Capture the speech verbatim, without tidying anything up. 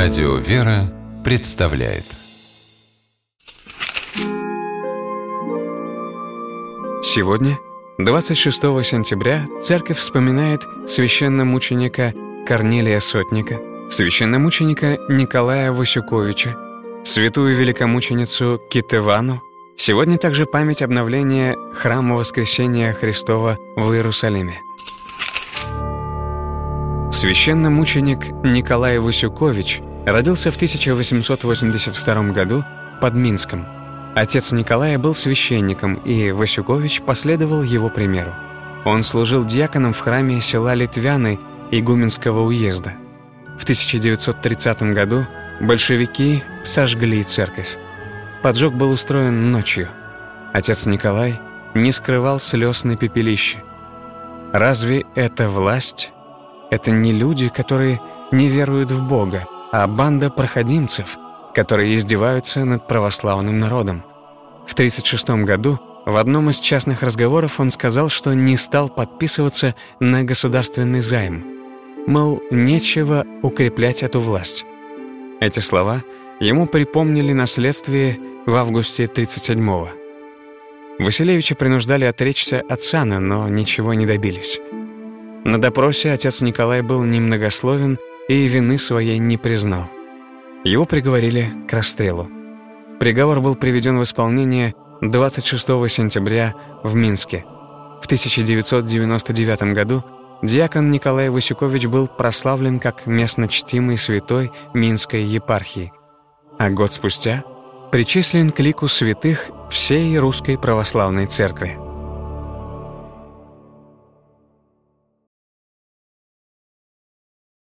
Радио «Вера» представляет. Сегодня, двадцать шестого сентября, церковь вспоминает священномученика Корнелия Сотника, священномученика Николая Васюковича, святую великомученицу Китевану. Сегодня также память обновления храма Воскресения Христова в Иерусалиме. Священномученик Николай Васюкович родился в тысяча восемьсот восемьдесят втором году под Минском. Отец Николая был священником, и Васюкович последовал его примеру. Он служил диаконом в храме села Литвяны Игуменского уезда. В тысяча девятьсот тридцатом году большевики сожгли церковь. Поджог был устроен ночью. Отец Николай не скрывал слез на пепелище. Разве это власть? Это не люди, которые не веруют в Бога, а банда проходимцев, которые издеваются над православным народом. В тридцать шестом году в одном из частных разговоров он сказал, что не стал подписываться на государственный займ. Мол, нечего укреплять эту власть. Эти слова ему припомнили на следствии в августе тридцать седьмого. Василевича принуждали отречься от сана, но ничего не добились. На допросе отец Николай был немногословен и вины своей не признал. Его приговорили к расстрелу. Приговор был приведен в исполнение двадцать шестого сентября в Минске. В тысяча девятьсот девяносто девятом году диакон Николай Васюкович был прославлен как местно чтимый святой Минской епархии, а год спустя причислен к лику святых всей Русской Православной Церкви.